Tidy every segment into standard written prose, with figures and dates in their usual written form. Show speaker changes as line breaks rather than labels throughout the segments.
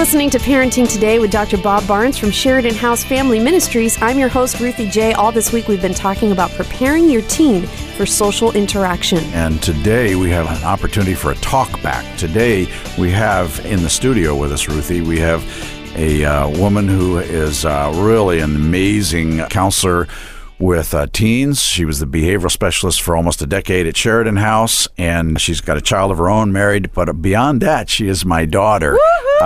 listening to Parenting Today with Dr. Bob Barnes from Sheridan House Family Ministries. I'm your host, Ruthie J. All this week we've been talking about preparing your teen for social interaction.
And today we have an opportunity for a talk back. Today we have in the studio with us, Ruthie, we have a woman who is really an amazing counselor with teens. She was the behavioral specialist for almost a decade at Sheridan House, and she's got a child of her own, married. But beyond that, she is my daughter.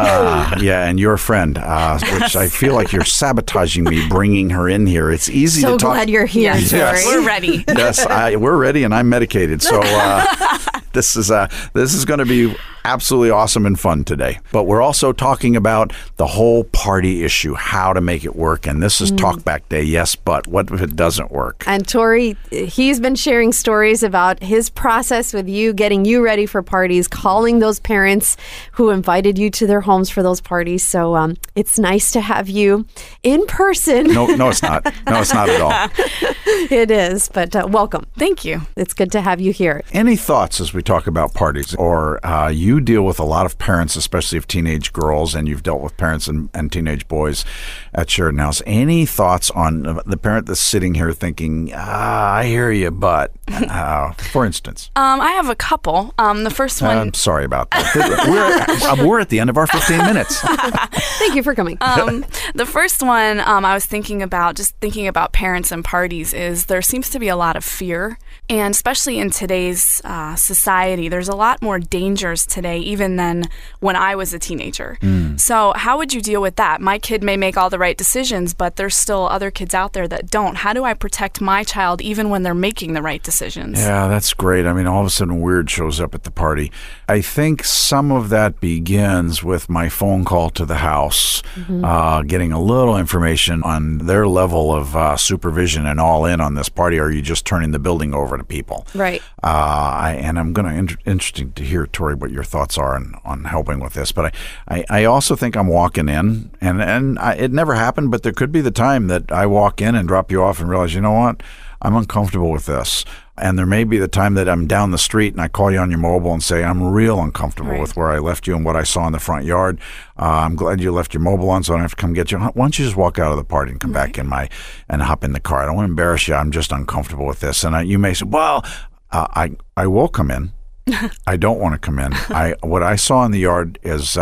And your friend, which I feel like you're sabotaging me bringing her in here. It's easy to talk.
So glad you're here.
Yes.
We're ready.
Yes, we're ready, and I'm medicated. So this is going to be absolutely awesome and fun today. But we're also talking about the whole party issue, how to make it work. And this is Talkback Day. Yes, but what if it doesn't work?
And Tori, he's been sharing stories about his process with you, getting you ready for parties, calling those parents who invited you to their homes for those parties. So it's nice to have you in person.
No, it's not. No, it's not at all.
It is, but welcome.
Thank you.
It's good to have you here.
Any thoughts as we talk about parties? Or you deal with a lot of parents, especially of teenage girls, and you've dealt with parents and teenage boys at Sheridan House. Any thoughts on the parent that's sitting here thinking, I hear you, but, for instance?
I have a couple. The first one...
I'm sorry about that. We're at the end of our 15 minutes.
Thank you for coming.
The first one I was thinking about parents and parties is there seems to be a lot of fear. And especially in today's society, there's a lot more dangers today even than when I was a teenager. So how would you deal with that? My kid may make all the right decisions, but there's still other kids out there that don't. How do I protect my child even when they're making the right decisions?
Yeah, that's great. I mean, all of a sudden weird shows up at the party. I think some of that begins with my phone call to the house, getting a little information on their level of supervision and all in on this party. Or are you just turning the building over to people?
Right.
And I'm going to interesting to hear, Tori, what your thoughts are on helping with this. But I also think I'm walking in, and it never happened, but there could be the time that I walk in and drop you off and realize, you know what, I'm uncomfortable with this. And there may be the time that I'm down the street and I call you on your mobile and say, I'm real uncomfortable with where I left you and what I saw in the front yard. I'm glad you left your mobile on so I don't have to come get you. Why don't you just walk out of the party and come back in and hop in the car? I don't want to embarrass you. I'm just uncomfortable with this. And you may say, well, I will come in. I don't want to come in. What I saw in the yard is...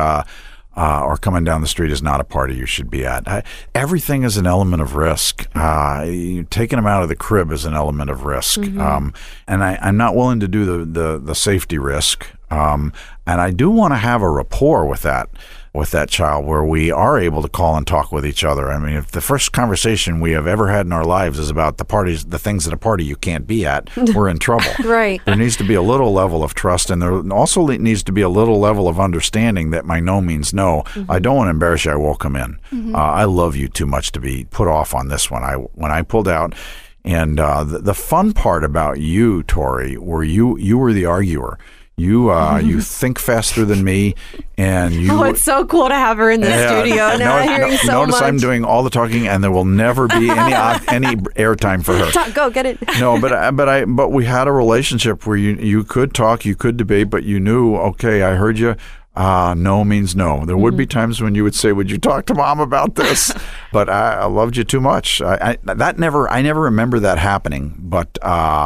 or coming down the street is not a party you should be at. Everything is an element of risk. Taking them out of the crib is an element of risk. And I'm not willing to do the safety risk. And I do want to have a rapport with that child where we are able to call and talk with each other. I mean, if the first conversation we have ever had in our lives is about the things at a party you can't be at, we're in trouble.
Right.
There needs to be a little level of trust, and there also needs to be a little level of understanding that my no means no. I don't want to embarrass you. I will come in. I love you too much to be put off on this one. When I pulled out, and the fun part about you, Tori, were you were the arguer. You think faster than me, and you... Oh,
it's so cool to have her in the studio. Now I'm hearing so much.
Notice I'm doing all the talking, and there will never be any airtime for her.
Go, get it.
No, but we had a relationship where you could talk, you could debate, but you knew, okay, I heard you. No means no. There would be times when you would say, would you talk to Mom about this? But I loved you too much. I never remember that happening. But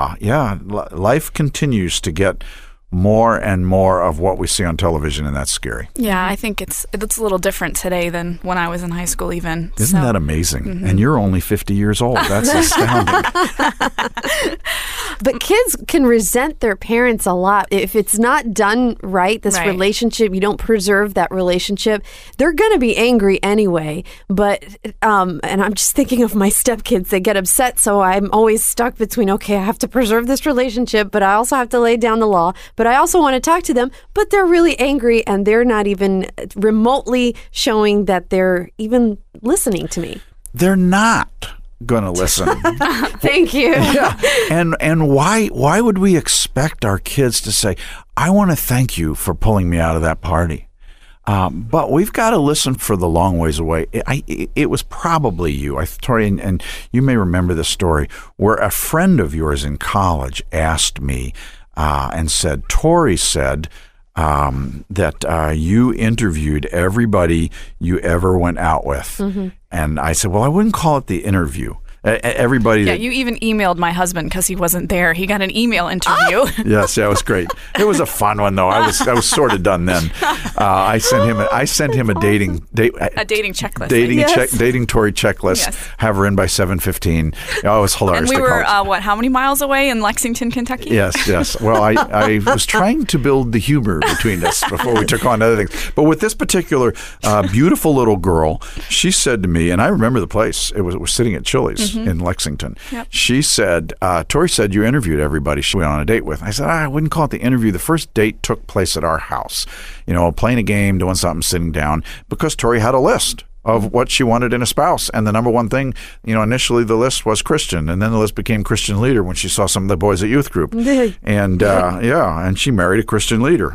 life continues to get more and more of what we see on television, and that's scary.
Yeah, I think it's a little different today than when I was in high school even.
Isn't that amazing? And you're only 50 years old. That's astounding.
But kids can resent their parents a lot. If it's not done right, this relationship, you don't preserve that relationship, they're going to be angry anyway. But, and I'm just thinking of my stepkids, they get upset, so I'm always stuck between, okay, I have to preserve this relationship, but I also have to lay down the law. But I also want to talk to them, but they're really angry and they're not even remotely showing that they're even listening to me.
They're not going to listen.
Thank you.
Yeah. And why would we expect our kids to say, I want to thank you for pulling me out of that party? But we've got to listen for the long ways away. It was probably you, Tori, and you may remember this story, where a friend of yours in college asked me and said, Tori said, that you interviewed everybody you ever went out with. Mm-hmm. And I said, well, I wouldn't call it the interview. Everybody.
Yeah, you even emailed my husband because he wasn't there. He got an email interview.
Yes, that was great. It was a fun one though. I was sort of done then. I sent him a dating
checklist.
Dating Tori checklist. Yes. Have her in by 7:15. Oh, it was hilarious.
And we were how many miles away in Lexington, Kentucky?
Yes. Well, I was trying to build the humor between us before we took on other things. But with this particular beautiful little girl, she said to me, and I remember the place. We're sitting at Chili's. Mm-hmm. In Lexington. Yep. She said, Tori said you interviewed everybody she went on a date with. I said, I wouldn't call it the interview. The first date took place at our house. Playing a game, doing something, sitting down, because Tori had a list of what she wanted in a spouse. And the number one thing, initially the list was Christian, and then the list became Christian leader when she saw some of the boys at youth group. And and she married a Christian leader.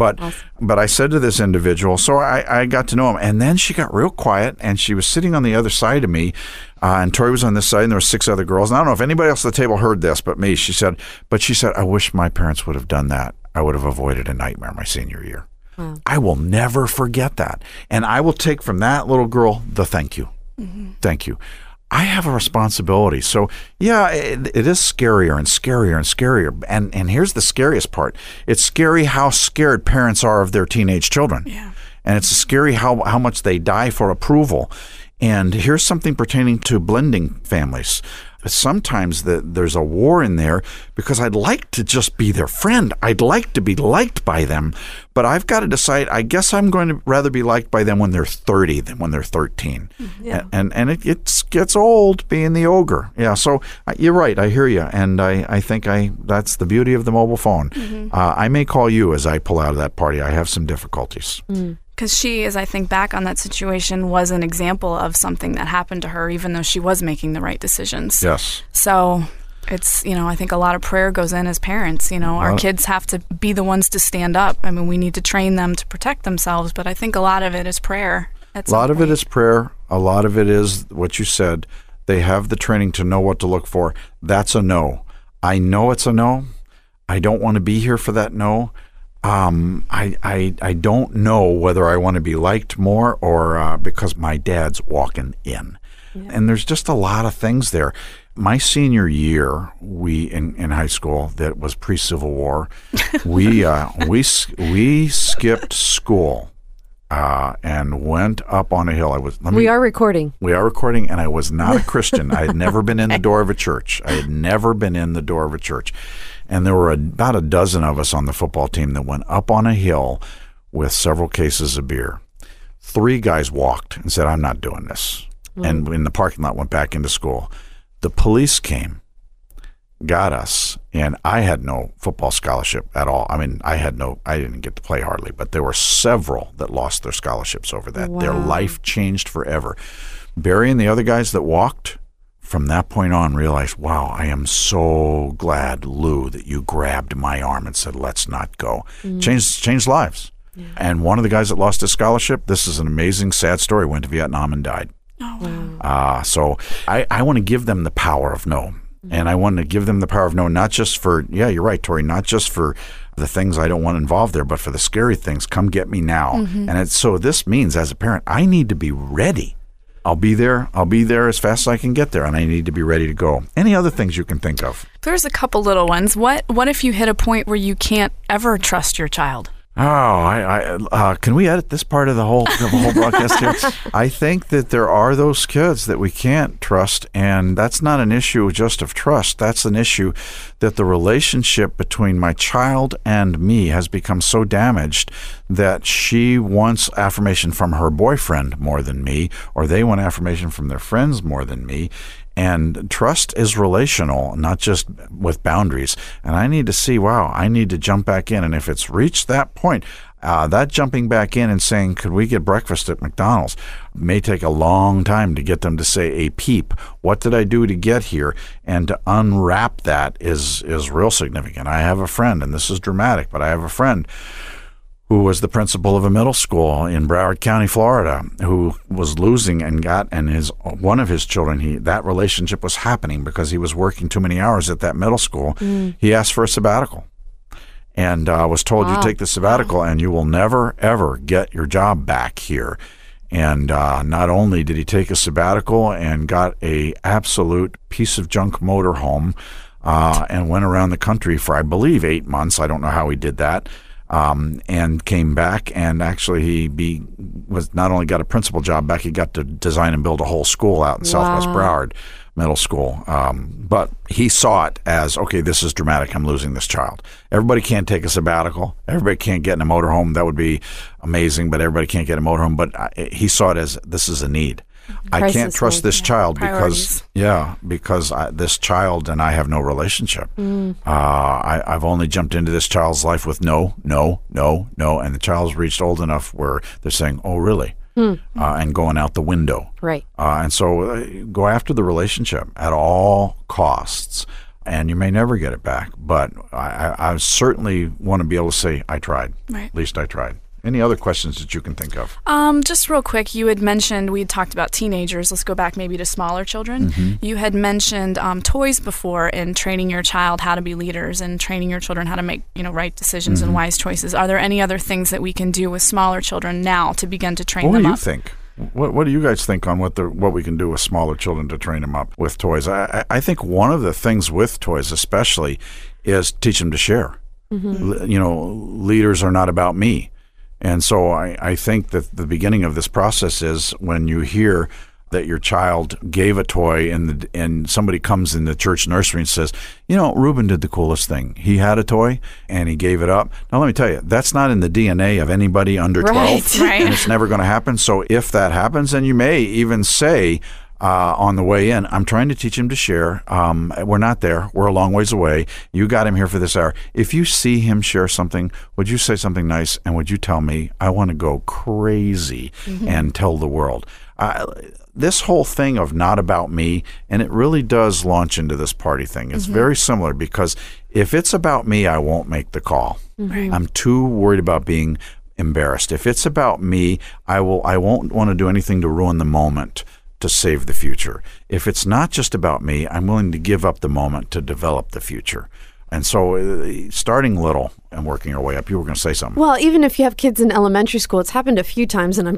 But I said to this individual, so I got to know him, and then she got real quiet, and she was sitting on the other side of me, and Tori was on this side, and there were 6 other girls. And I don't know if anybody else at the table heard this but me. She said, I wish my parents would have done that. I would have avoided a nightmare my senior year. Wow. I will never forget that. And I will take from that little girl the thank you. Mm-hmm. Thank you. I have a responsibility. So, yeah, it is scarier and scarier and scarier. And here's the scariest part. It's scary how scared parents are of their teenage children. Yeah. And it's scary how much they die for approval. And here's something pertaining to blending families. Sometimes there's a war in there because I'd like to just be their friend. I'd like to be liked by them. But I've got to decide, I guess I'm going to rather be liked by them when they're 30 than when they're 13. Yeah. And it gets old being the ogre. Yeah, so you're right. I hear you. And I think that's the beauty of the mobile phone. Mm-hmm. I may call you as I pull out of that party. I have some difficulties. Mm.
Because she, as I think back on that situation, was an example of something that happened to her, even though she was making the right decisions.
Yes.
So it's, I think a lot of prayer goes in as parents. Our kids have to be the ones to stand up. I mean, we need to train them to protect themselves, but I think a lot of it is prayer.
A lot of it is prayer. A lot of it is what you said. They have the training to know what to look for. That's a no. I know it's a no. I don't want to be here for that no. I don't know whether I want to be liked more or because my dad's walking in. Yeah. And there's just a lot of things there. My senior year, in high school, that was pre-Civil War, we skipped school and went up on a hill.
We are recording,
and I was not a Christian. I had never been in the door of a church. And there were about a dozen of us on the football team that went up on a hill with several cases of beer. 3 guys walked and said, I'm not doing this. Mm. And in the parking lot, went back into school. The police came, got us, and I had no football scholarship at all. I mean, I didn't get to play hardly, but there were several that lost their scholarships over that. Wow. Their life changed forever. Barry and the other guys that walked, from that point on, realized, wow, I am so glad, Lou, that you grabbed my arm and said, let's not go. Mm. Changed lives. Yeah. And one of the guys that lost his scholarship, this is an amazing, sad story, went to Vietnam and died. Oh, wow. So I want to give them the power of no. Mm-hmm. And I want to give them the power of no, not just for, yeah, you're right, Tori, not just for the things I don't want involved there, but for the scary things. Come get me now. Mm-hmm. And so this means, as a parent, I need to be ready. I'll be there as fast as I can get there, and I need to be ready to go. Any other things you can think of?
There's a couple little ones. What if you hit a point where you can't ever trust your child?
Oh, can we edit this part of the whole broadcast here? I think that there are those kids that we can't trust, and that's not an issue just of trust. That's an issue that the relationship between my child and me has become so damaged that she wants affirmation from her boyfriend more than me, or they want affirmation from their friends more than me. And trust is relational, not just with boundaries. And I need to see, wow, I need to jump back in. And if it's reached that point, that jumping back in and saying, could we get breakfast at McDonald's, may take a long time to get them to say a peep. What did I do to get here? And to unwrap that is real significant. I have a friend, and this is dramatic, but I have a friend who was the principal of a middle school in Broward County, Florida, who was losing and one of his children, that relationship was happening because he was working too many hours at that middle school. Mm. He asked for a sabbatical. and was told, you take the sabbatical and you will never, ever get your job back here. And not only did he take a sabbatical and got a absolute piece of junk motorhome and went around the country for, I believe, 8 months. I don't know how he did that. And came back, and actually he was not only got a principal job back, he got to design and build a whole school out in Southwest Broward Middle School. But he saw it as, okay, this is dramatic. I'm losing this child. Everybody can't take a sabbatical. Everybody can't get in a motorhome. That would be amazing, but everybody can't get a motorhome. But he saw it as, this is a need. I can't trust this child because this child and I have no relationship. I've only jumped into this child's life with no, and the child's reached old enough where they're saying, oh, really? And going out the window.
Right.
And so go after the relationship at all costs, and you may never get it back. But I certainly want to be able to say, I tried.
Right.
At least I tried. Any other questions that you can think of?
Just real quick, you had mentioned, we had talked about teenagers. Let's go back maybe to smaller children. You had mentioned toys before and training your child how to be leaders and training your children how to make right decisions and wise choices. Are there any other things that we can do with smaller children now to begin to train them up?
What do you think? What do you guys think on what we can do with smaller children to train them up with toys? I think one of the things with toys especially is teach them to share. Leaders are not about me. And so I think that the beginning of this process is when you hear that your child gave a toy and somebody comes in the church nursery and says, Reuben did the coolest thing. He had a toy and he gave it up. Now, let me tell you, that's not in the DNA of anybody under 12.
Right.
And it's never going to happen. So if that happens, and you may even say, on the way in, I'm trying to teach him to share. We're not there. We're a long ways away. You got him here for this hour. If you see him share something, would you say something nice? And would you tell me, I want to go crazy and tell the world? This whole thing of not about me, and it really does launch into this party thing. It's very similar, because if it's about me, I won't make the call. I'm too worried about being embarrassed. If it's about me, I won't want to do anything to ruin the moment to save the future. If it's not just about me, I'm willing to give up the moment to develop the future. And so starting little and working our way up. You were going to say something.
Well, even if you have kids in elementary school, it's happened a few times, and I'm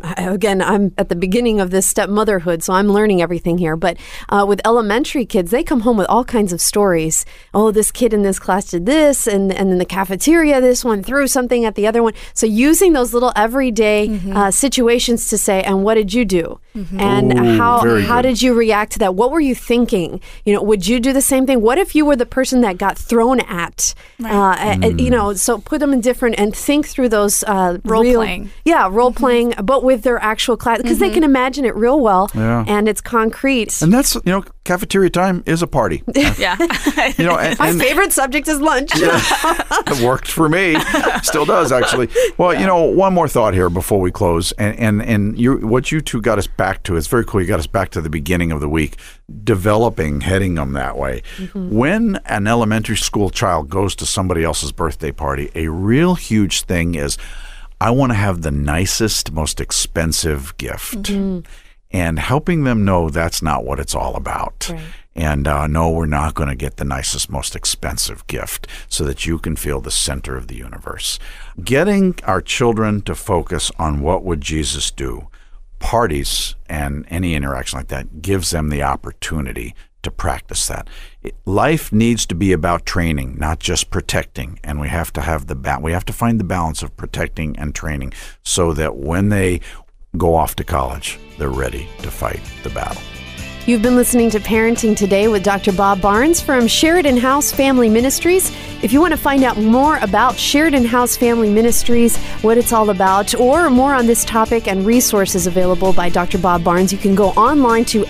at the beginning of this stepmotherhood, so I'm learning everything here. But with elementary kids, they come home with all kinds of stories. Oh, this kid in this class did this, and in the cafeteria, this one threw something at the other one. So using those little everyday situations to say, and what did you do? And how did you react to that? What were you thinking? Would you do the same thing? What if you were the person that got thrown at? Right. So put them in different and think through those
role-playing.
Yeah, role-playing, but with their actual class, because they can imagine it real well, and it's concrete.
And that's, cafeteria time is a party.
Yeah.
My favorite subject is lunch.
It worked for me. Still does, actually. Well, one more thought here before we close. And what you two got us back to, it's very cool. You got us back to the beginning of the week, heading them that way. When an elementary school child goes to somebody else's birthday party, a real huge thing is, I want to have the nicest, most expensive gift. And helping them know that's not what it's all about. Right. And no, we're not going to get the nicest, most expensive gift so that you can feel the center of the universe. Getting our children to focus on what would Jesus do, parties and any interaction like that gives them the opportunity to practice that. Life needs to be about training, not just protecting, and we have to have we have to find the balance of protecting and training so that when they go off to college, they're ready to fight the battle.
You've been listening to Parenting Today with Dr. Bob Barnes from Sheridan House Family Ministries. If you want to find out more about Sheridan House Family Ministries, what it's all about, or more on this topic and resources available by Dr. Bob Barnes, you can go online to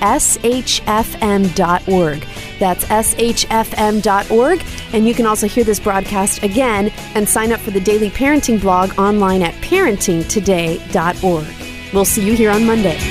shfm.org. That's shfm.org. And you can also hear this broadcast again and sign up for the daily parenting blog online at parentingtoday.org. We'll see you here on Monday.